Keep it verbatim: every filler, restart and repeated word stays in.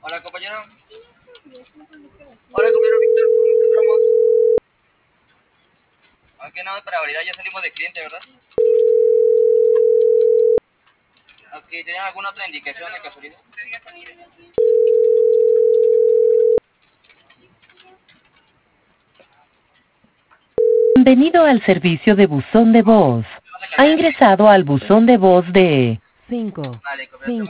Hola, compañero. Hola, compañero Víctor, ¿cómo nos encontramos? Ok, nada más para validar, ya salimos de cliente, ¿verdad? Ok, ¿tenían alguna otra indicación de casualidad? Bienvenido al servicio de buzón de voz. Ha ingresado al buzón de voz de cinco. Vale, compañero.